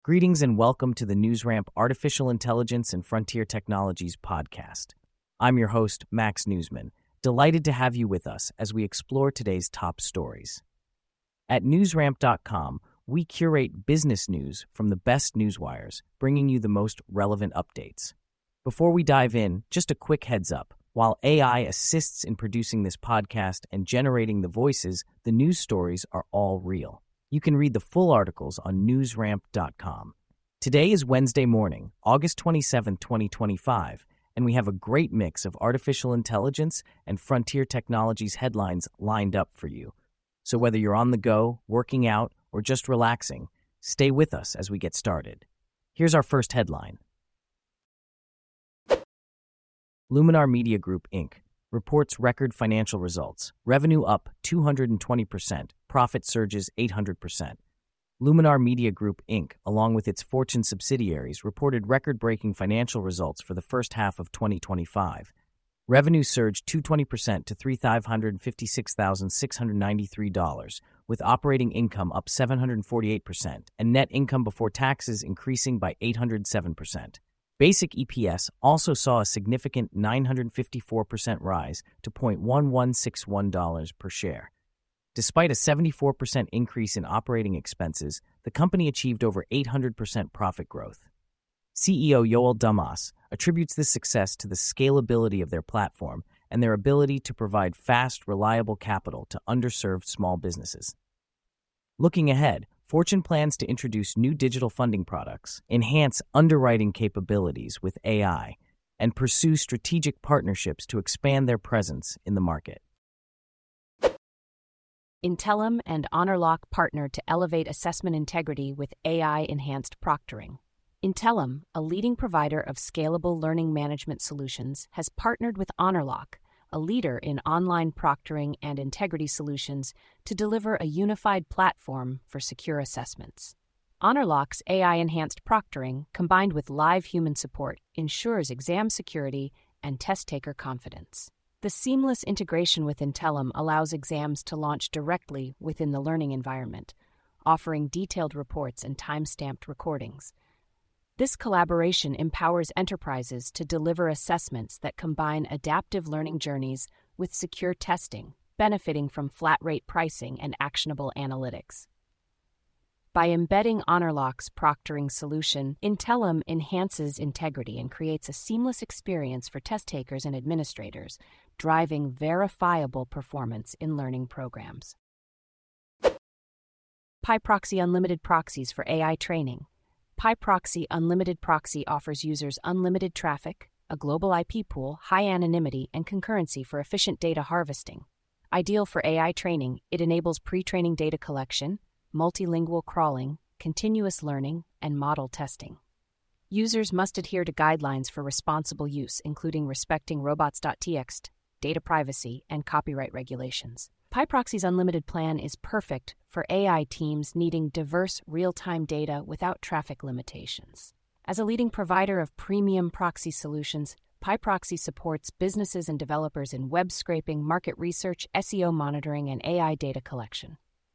Greetings and welcome to the NewsRamp Artificial Intelligence and Frontier Technologies podcast. I'm your host, Max Newsman, delighted to have you with us as we explore today's top stories. At newsramp.com, we curate business news from the best newswires, bringing you the most relevant updates. Before we dive in, just a quick heads up. While AI assists in producing this podcast and generating the voices, the news stories are all real. You can read the full articles on newsramp.com. Today is Wednesday morning, August 27, 2025, and we have a great mix of artificial intelligence and frontier technologies headlines lined up for you. So whether you're on the go, working out, or just relaxing, stay with us as we get started. Here's our first headline. Luminar Media Group, Inc. reports record financial results. Revenue up 220%, profit surges 800%. Luminar Media Group, Inc., along with its Fortune subsidiaries, reported record-breaking financial results for the first half of 2025. Revenue surged 220% to $356,693, with operating income up 748% and net income before taxes increasing by 807%. Basic EPS also saw a significant 954% rise to $0.1161 per share. Despite a 74% increase in operating expenses, the company achieved over 800% profit growth. CEO Yoel Damas attributes this success to the scalability of their platform and their ability to provide fast, reliable capital to underserved small businesses. Looking ahead, Fortune plans to introduce new digital funding products, enhance underwriting capabilities with AI, and pursue strategic partnerships to expand their presence in the market. Intellum and HonorLock partner to elevate assessment integrity with AI-enhanced proctoring. Intellum, a leading provider of scalable learning management solutions, has partnered with HonorLock, a leader in online proctoring and integrity solutions, to deliver a unified platform for secure assessments. HonorLock's AI-enhanced proctoring, combined with live human support, ensures exam security and test-taker confidence. The seamless integration with Intellum allows exams to launch directly within the learning environment, offering detailed reports and time-stamped recordings. This collaboration empowers enterprises to deliver assessments that combine adaptive learning journeys with secure testing, benefiting from flat-rate pricing and actionable analytics. By embedding HonorLock's proctoring solution, Intellum enhances integrity and creates a seamless experience for test takers and administrators, driving verifiable performance in learning programs. PyProxy Unlimited Proxies for AI Training. PyProxy Unlimited Proxy offers users unlimited traffic, a global IP pool, high anonymity, and concurrency for efficient data harvesting. Ideal for AI training, it enables pre-training data collection, multilingual crawling, continuous learning, and model testing. Users must adhere to guidelines for responsible use, including respecting robots.txt, data privacy, and copyright regulations. PyProxy's unlimited plan is perfect for AI teams needing diverse real-time data without traffic limitations. As a leading provider of premium proxy solutions, PyProxy supports businesses and developers in web scraping, market research, SEO monitoring, and AI data collection.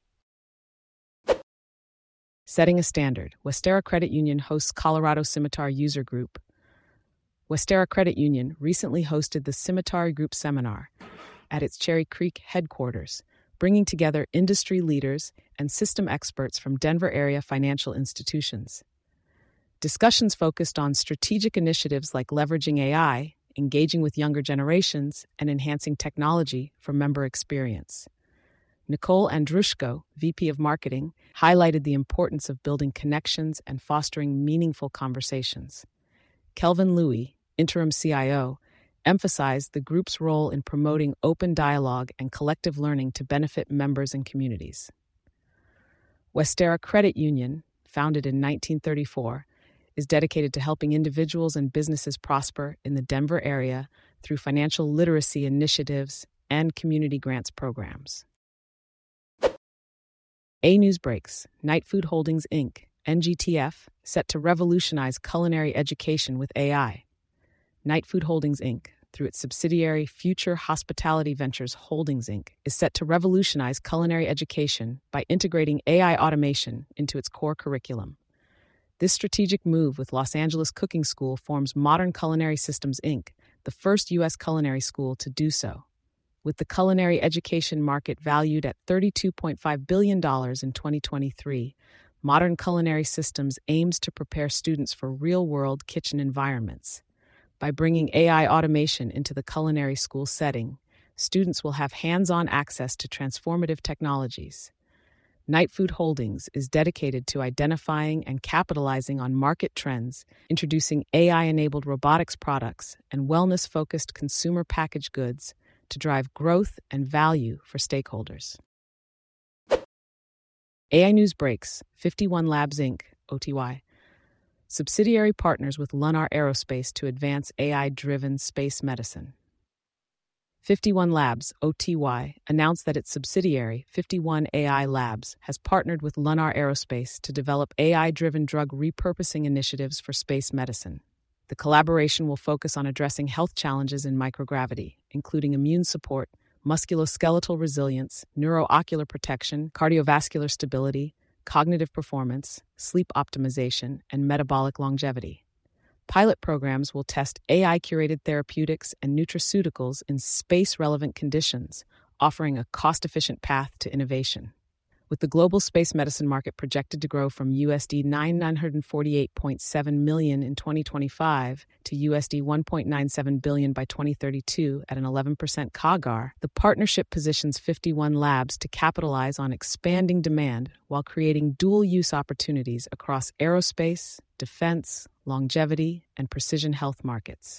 Setting a standard. Westera Credit Union hosts Colorado Scimitar User Group. Westera Credit Union recently hosted the Scimitar Group Seminar at its Cherry Creek headquarters, bringing together industry leaders and system experts from Denver area financial institutions. Discussions focused on strategic initiatives like leveraging AI, engaging with younger generations, and enhancing technology for member experience. Nicole Andrushko, VP of Marketing, highlighted the importance of building connections and fostering meaningful conversations. Kelvin Louie, Interim CIO, emphasized the group's role in promoting open dialogue and collective learning to benefit members and communities. Westera Credit Union, founded in 1934, is dedicated to helping individuals and businesses prosper in the Denver area through financial literacy initiatives and community grants programs. A-News Breaks, Knight Food Holdings, Inc., NGTF, set to revolutionize culinary education with AI. Knight Food Holdings, Inc., through its subsidiary Future Hospitality Ventures Holdings, Inc., is set to revolutionize culinary education by integrating AI automation into its core curriculum. This strategic move with Los Angeles Cooking School forms Modern Culinary Systems, Inc., the first U.S. culinary school to do so. With the culinary education market valued at $32.5 billion in 2023, Modern Culinary Systems aims to prepare students for real-world kitchen environments. By bringing AI automation into the culinary school setting, students will have hands-on access to transformative technologies. Night Food Holdings is dedicated to identifying and capitalizing on market trends, introducing AI-enabled robotics products and wellness-focused consumer packaged goods to drive growth and value for stakeholders. AI News Breaks, 51 Labs Inc., OTY. Subsidiary partners with Lunar Aerospace to advance AI-driven space medicine. 51 Labs, OTY, announced that its subsidiary, 51 AI Labs, has partnered with Lunar Aerospace to develop AI-driven drug repurposing initiatives for space medicine. The collaboration will focus on addressing health challenges in microgravity, including immune support, musculoskeletal resilience, neuroocular protection, cardiovascular stability, cognitive performance, sleep optimization, and metabolic longevity. Pilot programs will test AI-curated therapeutics and nutraceuticals in space-relevant conditions, offering a cost-efficient path to innovation. With the global space medicine market projected to grow from USD 948.7 million in 2025 to USD 1.97 billion by 2032 at an 11% CAGR, the partnership positions 51 Labs to capitalize on expanding demand while creating dual-use opportunities across aerospace, defense, longevity, and precision health markets.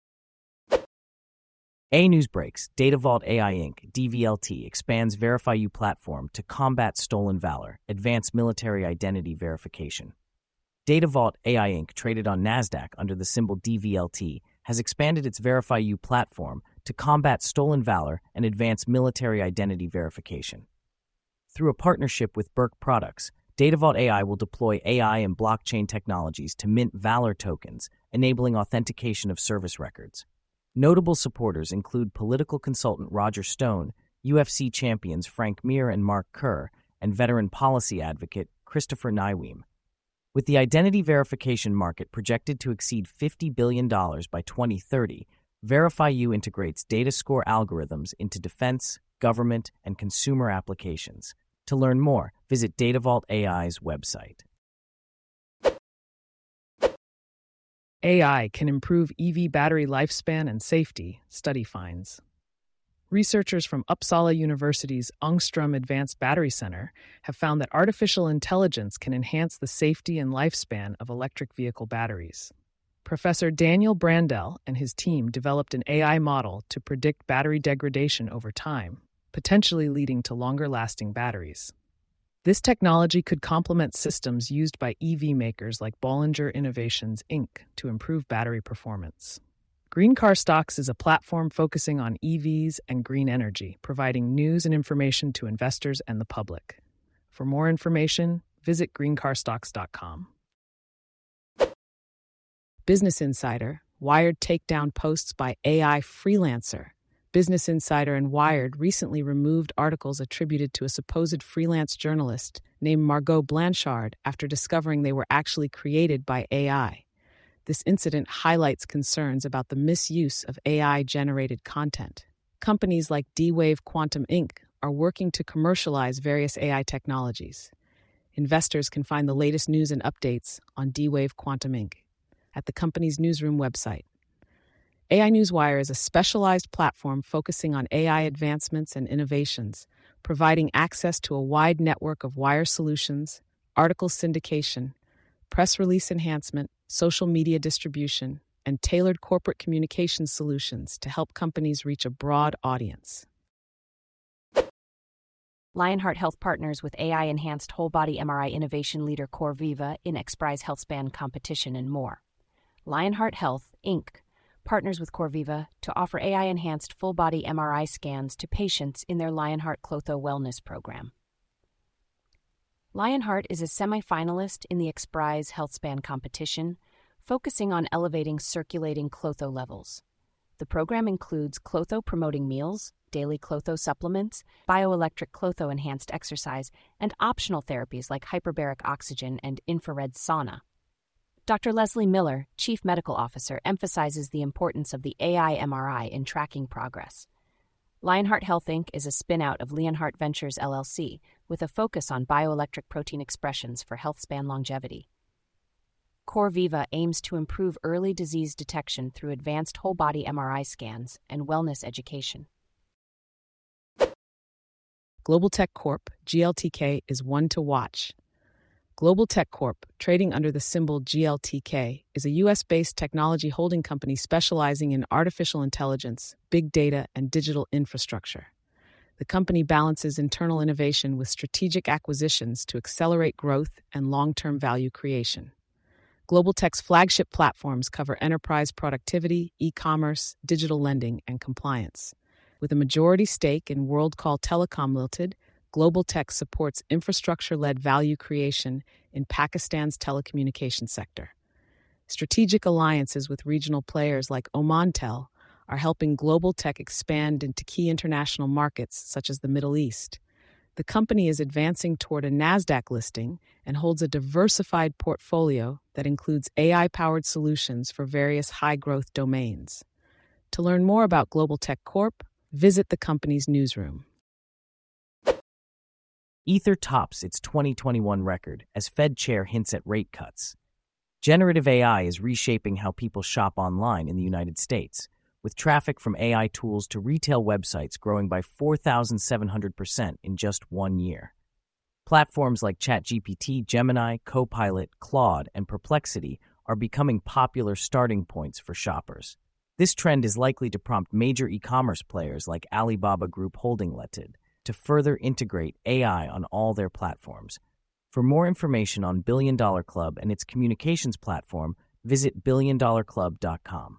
AI News Breaks, Data Vault AI Inc., DVLT, expands VerifyU platform to combat stolen valor, advanced military identity verification. Data Vault AI Inc., traded on NASDAQ under the symbol DVLT, has expanded its VerifyU platform to combat stolen valor and advance military identity verification. Through a partnership with Burke Products, Data Vault AI will deploy AI and blockchain technologies to mint Valor tokens, enabling authentication of service records. Notable supporters include political consultant Roger Stone, UFC champions Frank Mir and Mark Kerr, and veteran policy advocate Christopher Nyweem. With the identity verification market projected to exceed $50 billion by 2030, VerifyU integrates data score algorithms into defense, government, and consumer applications. To learn more, visit Data Vault AI's website. AI can improve EV battery lifespan and safety, study finds. Researchers from Uppsala University's Ångström Advanced Battery Center have found that artificial intelligence can enhance the safety and lifespan of electric vehicle batteries. Professor Daniel Brandel and his team developed an AI model to predict battery degradation over time, potentially leading to longer-lasting batteries. This technology could complement systems used by EV makers like Bollinger Innovations, Inc. to improve battery performance. Green Car Stocks is a platform focusing on EVs and green energy, providing news and information to investors and the public. For more information, visit greencarstocks.com. Business Insider, Wired takedown posts by AI freelancer. Business Insider and Wired recently removed articles attributed to a supposed freelance journalist named Margot Blanchard after discovering they were actually created by AI. This incident highlights concerns about the misuse of AI-generated content. Companies like D-Wave Quantum Inc. are working to commercialize various AI technologies. Investors can find the latest news and updates on D-Wave Quantum Inc. at the company's newsroom website. AI Newswire is a specialized platform focusing on AI advancements and innovations, providing access to a wide network of wire solutions, article syndication, press release enhancement, social media distribution, and tailored corporate communications solutions to help companies reach a broad audience. Lionheart Health partners with AI-enhanced whole-body MRI innovation leader CorViva in XPRIZE HealthSpan competition and more. Lionheart Health, Inc. partners with CorViva to offer AI-enhanced full-body MRI scans to patients in their Lionheart Clotho Wellness Program. Lionheart is a semi-finalist in the XPRIZE HealthSpan competition, focusing on elevating circulating Clotho levels. The program includes Clotho-promoting meals, daily Clotho supplements, bioelectric Clotho-enhanced exercise, and optional therapies like hyperbaric oxygen and infrared sauna. Dr. Leslie Miller, Chief Medical Officer, emphasizes the importance of the AI MRI in tracking progress. Lionheart Health Inc. is a spin-out of Leonhardt Ventures LLC with a focus on bioelectric protein expressions for healthspan longevity. CoreViva aims to improve early disease detection through advanced whole-body MRI scans and wellness education. Global Tech Corp, GLTK, is one to watch. Global Tech Corp, trading under the symbol GLTK, is a U.S.-based technology holding company specializing in artificial intelligence, big data, and digital infrastructure. The company balances internal innovation with strategic acquisitions to accelerate growth and long-term value creation. Global Tech's flagship platforms cover enterprise productivity, e-commerce, digital lending, and compliance. With a majority stake in WorldCall Telecom Limited, Global Tech supports infrastructure-led value creation in Pakistan's telecommunications sector. Strategic alliances with regional players like Omantel are helping Global Tech expand into key international markets such as the Middle East. The company is advancing toward a NASDAQ listing and holds a diversified portfolio that includes AI-powered solutions for various high-growth domains. To learn more about Global Tech Corp, visit the company's newsroom. Ether tops its 2021 record as Fed chair hints at rate cuts. Generative AI is reshaping how people shop online in the United States, with traffic from AI tools to retail websites growing by 4,700% in just 1 year. Platforms like ChatGPT, Gemini, Copilot, Claude, and Perplexity are becoming popular starting points for shoppers. This trend is likely to prompt major e-commerce players like Alibaba Group Holding Limited to further integrate AI on all their platforms. For more information on Billion Dollar Club and its communications platform, visit billiondollarclub.com.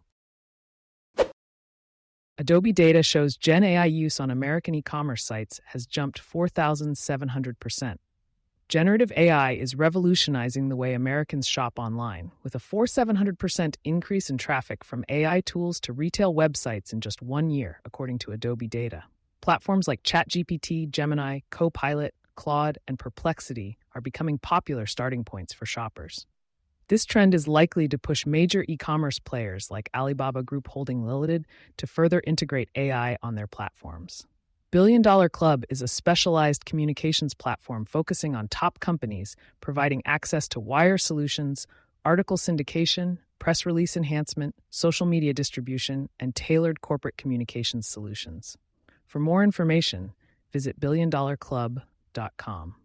Adobe data shows Gen AI use on American e-commerce sites has jumped 4,700%. Generative AI is revolutionizing the way Americans shop online, with a 4,700% increase in traffic from AI tools to retail websites in just 1 year, according to Adobe data. Platforms like ChatGPT, Gemini, Copilot, Claude, and Perplexity are becoming popular starting points for shoppers. This trend is likely to push major e-commerce players like Alibaba Group Holding Limited to further integrate AI on their platforms. Billion Dollar Club is a specialized communications platform focusing on top companies, providing access to wire solutions, article syndication, press release enhancement, social media distribution, and tailored corporate communications solutions. For more information, visit billiondollarclub.com.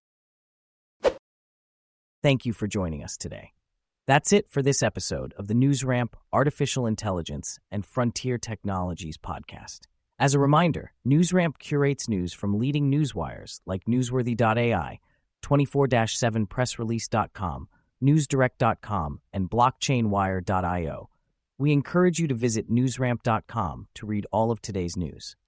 Thank you for joining us today. That's it for this episode of the NewsRamp Artificial Intelligence and Frontier Technologies podcast. As a reminder, NewsRamp curates news from leading newswires like Newsworthy.ai, 24-7pressrelease.com, NewsDirect.com, and BlockchainWire.io. We encourage you to visit newsramp.com to read all of today's news.